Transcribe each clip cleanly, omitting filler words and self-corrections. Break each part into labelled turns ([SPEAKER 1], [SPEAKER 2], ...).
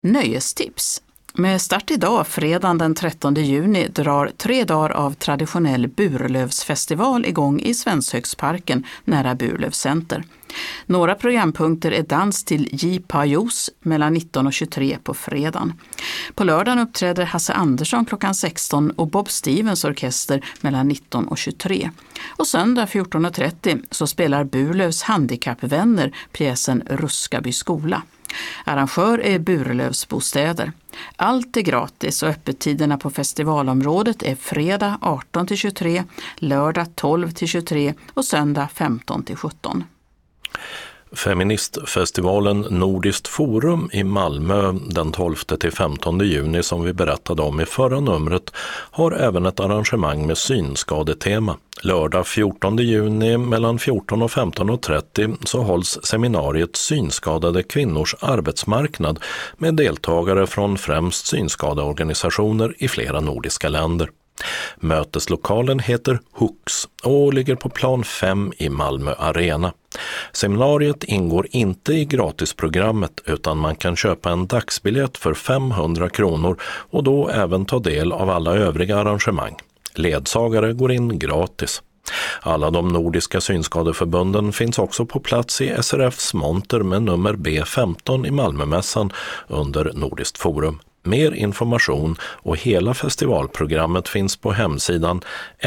[SPEAKER 1] Nöjestips. Med start idag, fredagen den 13 juni, drar 3 dagar av traditionell Burlövsfestival igång i Svenshögsparken nära Burlövs center. Några programpunkter är dans till J. Pajos mellan 19 och 23 på fredagen. På lördagen uppträder Hasse Andersson klockan 16 och Bob Stevens orkester mellan 19 och 23. Och söndag 14.30 så spelar Burlövs handikappvänner pjäsen Ruskaby skola. Arrangör är Burlövs bostäder. Allt är gratis och öppettiderna på festivalområdet är fredag 18-23, lördag 12-23 och söndag 15-17.
[SPEAKER 2] Feministfestivalen Nordiskt forum i Malmö den 12-15 juni som vi berättade om i förra numret har även ett arrangemang med synskadetema. Lördag 14 juni mellan 14 och 15.30 så hålls seminariet Synskadade kvinnors arbetsmarknad med deltagare från främst synskadeorganisationer i flera nordiska länder. Möteslokalen heter Hooks och ligger på plan 5 i Malmö Arena. Seminariet ingår inte i gratisprogrammet utan man kan köpa en dagsbiljett för 500 kronor och då även ta del av alla övriga arrangemang. Ledsagare går in gratis. Alla de nordiska synskadeförbunden finns också på plats i SRFs monter med nummer B15 i Malmömässan under Nordiskt forum. Mer information och hela festivalprogrammet finns på hemsidan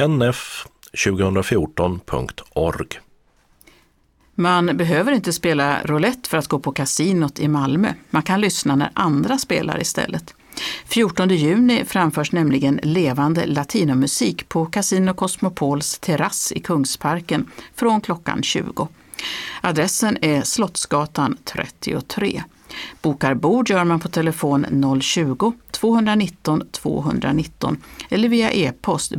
[SPEAKER 2] nf2014.org.
[SPEAKER 1] Man behöver inte spela roulette för att gå på kasinot i Malmö. Man kan lyssna när andra spelar istället. 14 juni framförs nämligen levande latinomusik på Casino Cosmopols terrass i Kungsparken från klockan 20. Adressen är Slottsgatan 33. Bokar bord gör man på telefon 020-219-219 eller via e-post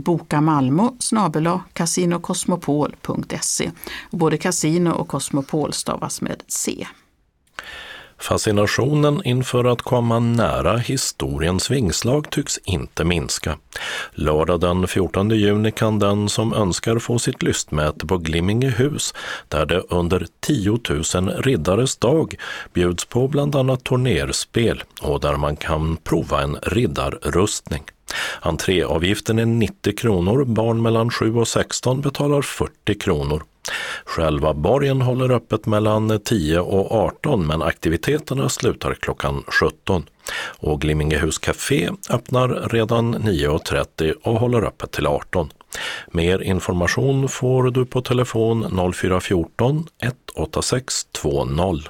[SPEAKER 1] bokamalmo@casinocosmopol.se. Både Casino och Cosmopol stavas med C.
[SPEAKER 2] Fascinationen inför att komma nära historiens vingslag tycks inte minska. Lördag den 14 juni kan den som önskar få sitt lystmäte på Glimmingehus, där det under 10 000 riddares dag bjuds på bland annat turnerspel och där man kan prova en riddarrustning. Entréavgiften är 90 kronor, barn mellan 7 och 16 betalar 40 kronor. Själva borgen håller öppet mellan 10 och 18 men aktiviteterna slutar klockan 17. Och Glimmingehus Café öppnar redan 9.30 och håller öppet till 18. Mer information får du på telefon 0414 186 20.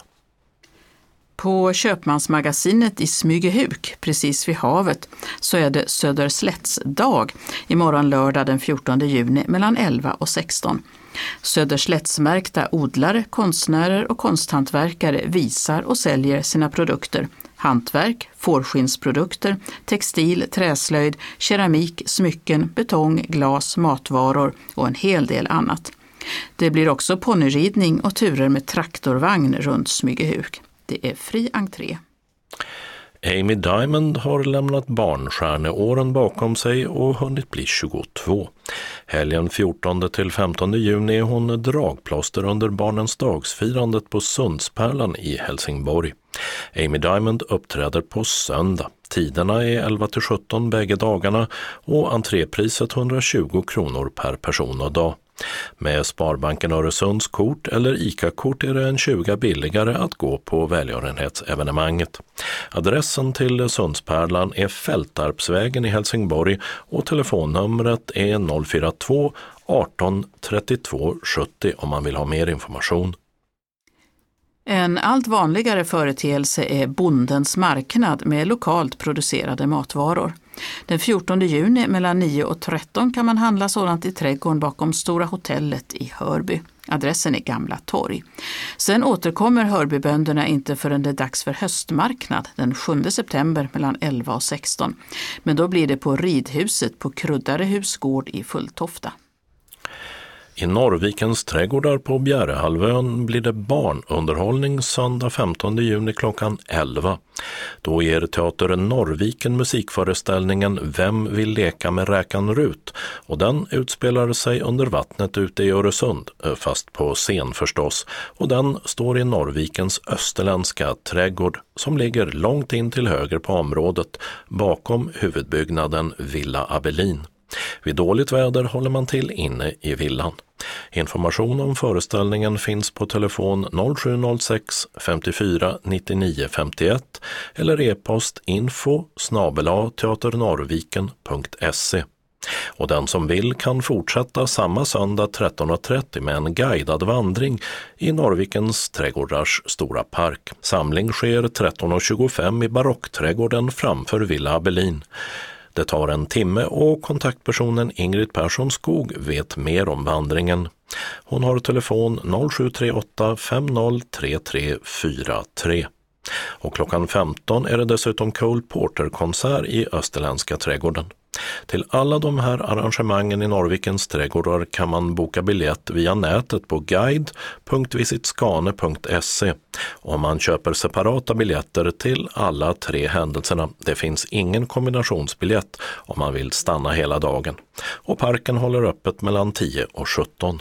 [SPEAKER 1] På Köpmansmagasinet i Smygehuk, precis vid havet, så är det Söderslättsdag imorgon lördag den 14 juni mellan 11 och 16. Söderslättsmärkta odlare, konstnärer och konsthantverkare visar och säljer sina produkter. Hantverk, fårskinnsprodukter, textil, träslöjd, keramik, smycken, betong, glas, matvaror och en hel del annat. Det blir också ponnyridning och turer med traktorvagn runt Smygehuk. Det är fri entré.
[SPEAKER 2] Amy Diamond har lämnat barnstjärneåren bakom sig och hunnit bli 22. Helgen 14-15 juni är hon dragplåster under barnens dagsfirandet på Sundspärlan i Helsingborg. Amy Diamond uppträder på söndag. Tiderna är 11-17 bägge dagarna och entrépriset 120 kronor per person och dag. Med Sparbanken Öresunds kort eller ICA-kort är det en 20 billigare att gå på välgörenhetsevenemanget. Adressen till Sundspärlan är Fältarpsvägen i Helsingborg och telefonnumret är 042 18 32 70 om man vill ha mer information.
[SPEAKER 1] En allt vanligare företeelse är bondens marknad med lokalt producerade matvaror. Den 14 juni mellan 9 och 13 kan man handla sådant i trädgården bakom Stora hotellet i Hörby. Adressen är Gamla torg. Sen återkommer Hörbybönderna inte förrän det är dags för höstmarknad den 7 september mellan 11 och 16. Men då blir det på Ridhuset på Kruddarehus gård i Fulltofta.
[SPEAKER 2] I Norrvikens trädgårdar på Bjärehalvön blir det barnunderhållning söndag 15 juni klockan 11. Då ger Teater Norrviken musikföreställningen Vem vill leka med räkan Rut, och den utspelar sig under vattnet ute i Öresund, fast på scen förstås, och den står i Norrvikens österländska trädgård som ligger långt in till höger på området bakom huvudbyggnaden Villa Abelin. Vid dåligt väder håller man till inne i villan. Information om föreställningen finns på telefon 0706 54 99 51 eller e-post info@teaternorrviken.se. Och den som vill kan fortsätta samma söndag 13.30 med en guidad vandring i Norrvikens trädgårdars stora park. Samling sker 13.25 i barockträdgården framför Villa Abelin. Det tar en timme och kontaktpersonen Ingrid Persson Skog vet mer om vandringen. Hon har telefon 0738 503343. Och klockan 15 är det dessutom Cole Porter-konsert i Österländska trädgården. Till alla de här arrangemangen i Norrvikens trädgårdar kan man boka biljett via nätet på guide.visitskane.se. Om man köper separata biljetter till alla 3 händelserna. Det finns ingen kombinationsbiljett om man vill stanna hela dagen. Och parken håller öppet mellan 10 och 17.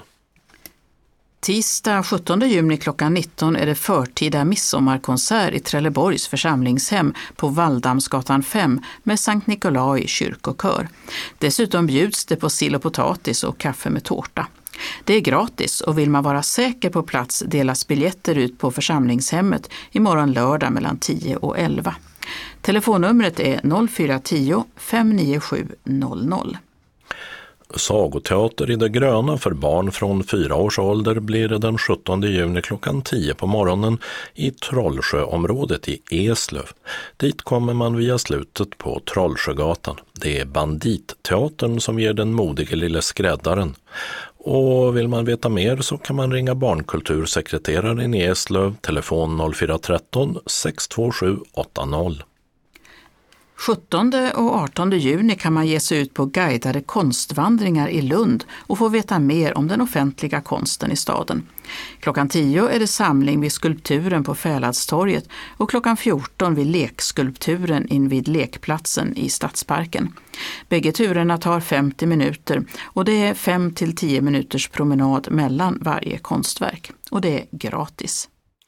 [SPEAKER 1] Tisdag 17 juni klockan 19 är det förtida midsommarkonsert i Trelleborgs församlingshem på Valldamsgatan 5 med Sankt Nikolai kyrkokör. Dessutom bjuds det på sill och potatis och kaffe med tårta. Det är gratis och vill man vara säker på plats delas biljetter ut på församlingshemmet imorgon lördag mellan 10 och 11. Telefonnumret är 0410 597 00.
[SPEAKER 2] Sagoteater i det gröna för barn från 4 års ålder blir det den 17 juni klockan 10 på morgonen i Trollsjöområdet i Eslöv. Dit kommer man via slutet på Trollsjögatan. Det är Banditteatern som ger den modige lille skräddaren. Och vill man veta mer så kan man ringa barnkultursekreteraren i Eslöv, telefon 0413 627 80.
[SPEAKER 1] 17 och 18 juni kan man ge sig ut på guidade konstvandringar i Lund och få veta mer om den offentliga konsten i staden. Klockan 10 är det samling vid skulpturen på Fäladstorget och klockan 14 vid lekskulpturen invid lekplatsen i Stadsparken. Bägge turerna tar 50 minuter och det är 5-10 minuters promenad mellan varje konstverk. Och det är gratis.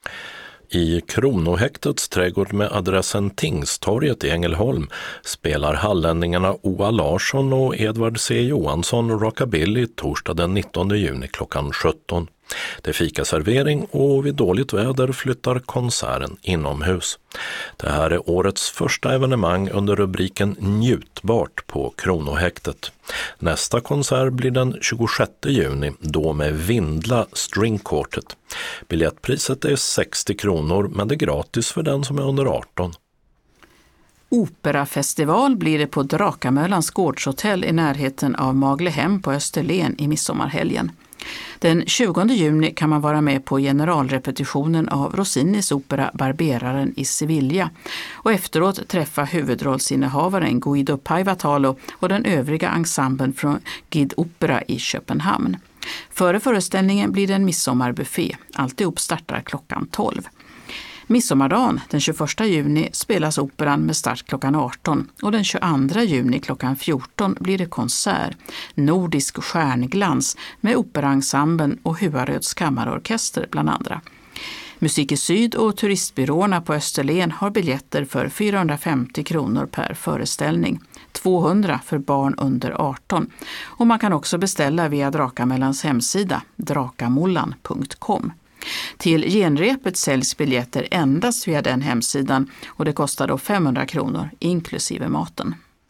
[SPEAKER 2] I Kronohäktets trädgård med adressen Tingstorget i Ängelholm spelar hallänningarna Oa Larsson och Edvard C. Johansson rockabilly torsdag den 19 juni klockan 17. Det är fikaservering och vid dåligt väder flyttar konserten inomhus. Det här är årets första evenemang under rubriken Njutbart på Kronohäktet. Nästa konsert blir den 26 juni, då med Vindla String Quartet. Biljettpriset är 60 kronor, men det är gratis för den som är under 18.
[SPEAKER 1] Operafestival blir det på Drakamölans gårdshotell i närheten av Maglehem på Österlen i midsommarhelgen. Den 20 juni kan man vara med på generalrepetitionen av Rossinis opera Barberaren i Sevilla och efteråt träffa huvudrollsinnehavaren Guido Paivatalo och den övriga ensemblen från Gid Opera i Köpenhamn. Före föreställningen blir det en midsommarbuffé. Alltihop startar klockan 12. Midsommardagen den 21 juni spelas operan med start klockan 18 och den 22 juni klockan 14 blir det konsert, Nordisk stjärnglans med operaensemblen och Huaröds kammarorkester bland andra. Musik i Syd och turistbyråerna på Österlen har biljetter för 450 kronor per föreställning, 200 för barn under 18 och man kan också beställa via Drakamällans hemsida drakamollan.com. Till genrepet säljs biljetter endast via den hemsidan och det kostar då 500 kronor inklusive maten.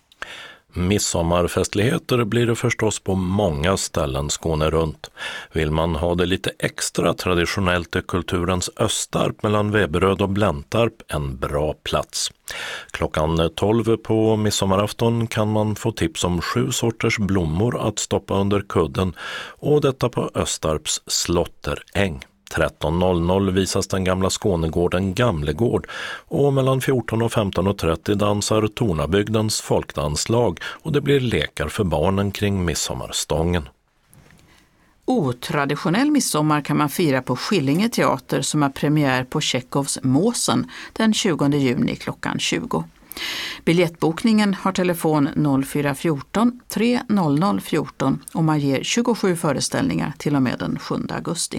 [SPEAKER 2] Midsommarfestligheter blir det förstås på många ställen Skåne runt. Vill man ha det lite extra traditionellt är kulturens Östarp mellan Veberöd och Bläntarp en bra plats. Klockan 12 på midsommarafton kan man få tips om 7 sorters blommor att stoppa under kudden och detta på Östarps slotteräng. 13.00 visas den gamla Skånegården Gamlegård och mellan 14 och 15.30 dansar Tornabygdens folkdanslag och det blir lekar för barnen kring midsommarstången.
[SPEAKER 1] Otraditionell midsommar kan man fira på Skillinge teater som har premiär på Tjechovs Måsen den 20 juni klockan 20. Biljettbokningen har telefon 0414 300 14 och man ger 27 föreställningar till och med den 7 augusti.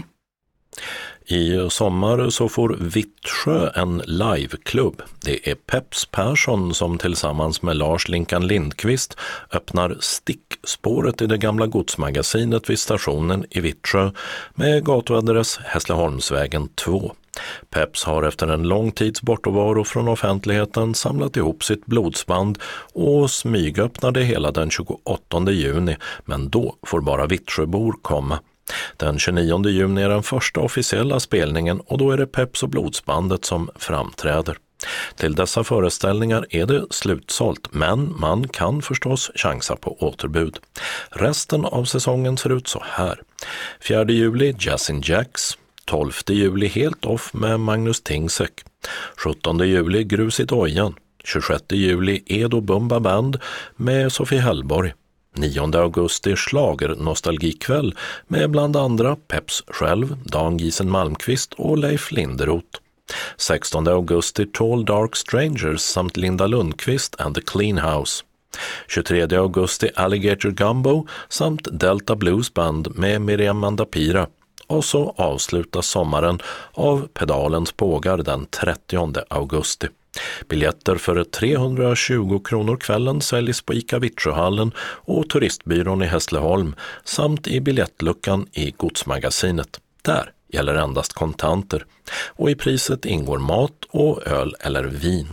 [SPEAKER 2] I sommar så får Vittsjö en liveklubb. Det är Peps Persson som tillsammans med Lars Linkan Lindqvist öppnar stickspåret i det gamla godsmagasinet vid stationen i Vittsjö med gatuadress Hässleholmsvägen 2. Peps har efter en lång tids bortovaro från offentligheten samlat ihop sitt blodsband och smygöppnade hela den 28 juni, men då får bara Vittsjöbor komma. Den 29 juni är den första officiella spelningen och då är det Peps och blodsbandet som framträder. Till dessa föreställningar är det slutsålt, men man kan förstås chansa på återbud. Resten av säsongen ser ut så här. 4 juli Jazzin' Jacks, 12 juli Helt Off med Magnus Tingsek, 17 juli Grus i Dojan, 26 juli Edo Bumba Band med Sofie Hellborg, 9 augusti Schlager nostalgikväll med bland andra Peps själv, Dan Giesen Malmqvist och Leif Linderoth. 16 augusti Tall Dark Strangers samt Linda Lundqvist and the Clean House. 23 augusti Alligator Gumbo samt Delta Blues Band med Miriam Mandapira. Och så avslutas sommaren av Pedalens pågar den 30 augusti. Biljetter för 320 kronor kvällen säljs på ICA Vittsjöhallen och turistbyrån i Hässleholm samt i biljettluckan i godsmagasinet. Där gäller endast kontanter och i priset ingår mat och öl eller vin.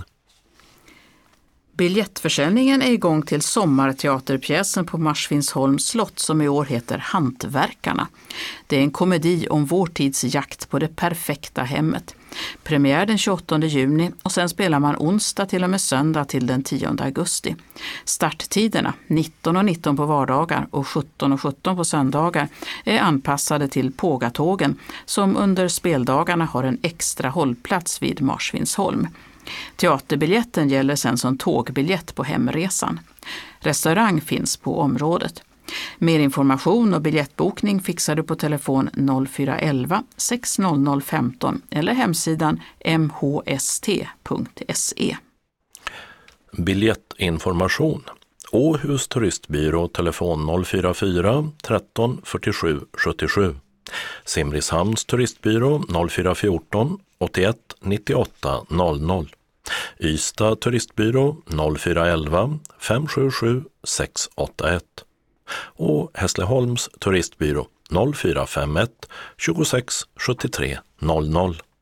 [SPEAKER 1] Biljettförsäljningen är igång till sommarteaterpjäsen på Marsvinsholms slott som i år heter Hantverkarna. Det är en komedi om vår tids jakt på det perfekta hemmet. Premiär den 28 juni och sen spelar man onsdag till och med söndag till den 10 augusti. Starttiderna 19:19 på vardagar och 17:17 på söndagar är anpassade till Pågatågen som under speldagarna har en extra hållplats vid Marsvinsholm. Teaterbiljetten gäller sen som tågbiljett på hemresan. Restaurang finns på området. Mer information och biljettbokning fixar du på telefon 0411 600 15 eller hemsidan mhst.se.
[SPEAKER 2] Biljettinformation. Åhus turistbyrå telefon 044 13 47 77. Simrishamns turistbyrå 0414 81 98 00. Ystad turistbyrå 0411 577 681. Och Hässleholms turistbyrå 0451 26 73 00.